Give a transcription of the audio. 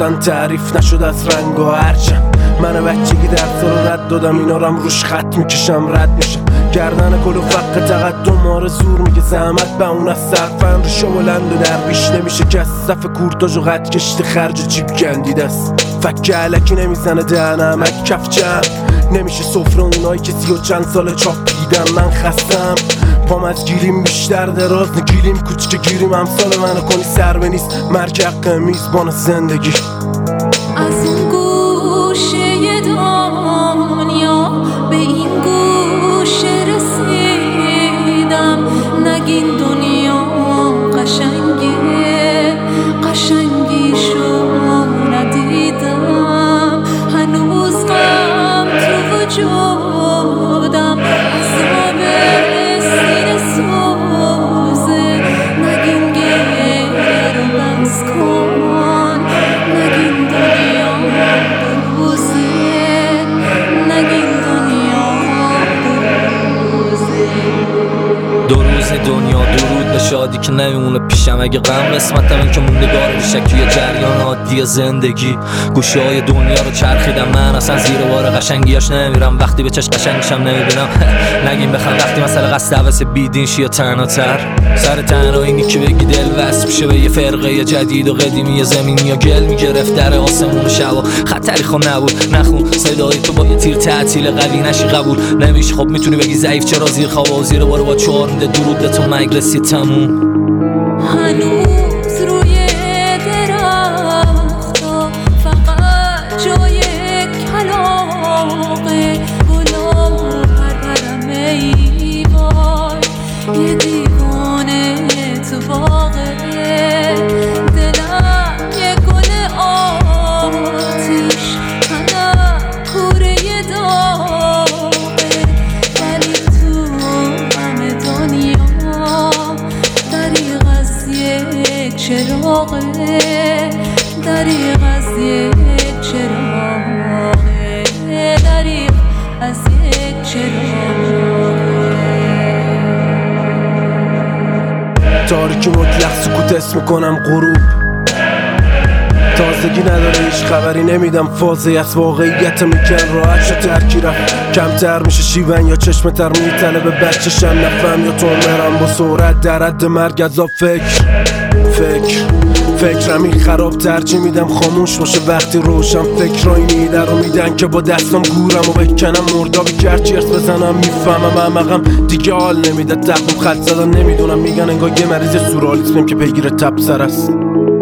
اصلا تعریف نشد از رنگ و هرچند من بچگی درس رو رد دادم، اینا رو هم روش خط میکشم رد میشم. گردن کل و فق تقدم آره زور میگه زحمت به اون از صرفن ریشه بلند و درویش نمیشه کس. صف کورتاژ و قد کشته خرج جیب گندیده است، فک علکی نمیزنه دهنم اک کف جمع نمیشه سفره اونایی که 30 سال چاپ دیدم. من خستم پام از گیریم بیشتر دراز نگیریم کوچک گیریم امثال منو کنی سر به نیست مرگ حق میزبان زندگی. از اون گوشه دنیا به این گوشه رسیدم، نگین دنیا قشنگه قشنگیشو ندیدم، هنوز غم تو وجودم عذاب سینه سوزه، نگین گریه رو بس کن، نگین دنیا بروزه، نگین دنیا بروزه. دو روز دنیا درود به شادی که نمیمونه پیشم، اگه غم قسمتم این که موندگار میشه توی جریان عادی زندگی. گوشه های دنیا رو چرخیدم من اصلا زیر بار قشنگیاش نمیرم، وقتی به چشم قشنگشم نمیبینم. نگیم بخوام وقتی مثلا قصد عوض بیدین شی یا تنها سر تنها اینی که بگی دل وصل میشه به یه فرقه جدید و قدیمی زمینی یا گل میگرفت در آسمون شب و خطری خب نبود نخون صدای تو با یه تیر تعطیل قوی نشی قبول نمیشه. خب میتونی بگی ضعیف چرا زیر خواب و زیر بار با 4 میده درود تو مجلسی تموم. هنوز روی درختا فقط جای کلاغه گلا پرپرمه ای وای، یه دیوانه تو باغه، دلم یه گل آتیش منم کوره داغه، ولی تو همه دنیا دریغ از یک چراغه، دریغ از یک چراغه، دریغ از یک چراغه. تاریکی مطلق سکوت اسم کنم غروب، تازگی نداره هیچ خبری نمیدم، فازه از واقعیت میکن راحت شد ترکی رفت کمتر میشه شیون یا چشم تر میتنه به بچشم نفهم یا تو مرم با سرعت در حد مرگ عذاب فکرم این خراب ترجیح میدم خاموش باشه وقتی روشن فکرای نیده رو میدن که با دستم گورم و بکنم مردابی کرد چرس بزنم میفهمم عمقم دیگه حال نمیده تقوم خط زدن نمیدونم میگن انگار یه مریض سورالیسمم که پیگیر تب سر است.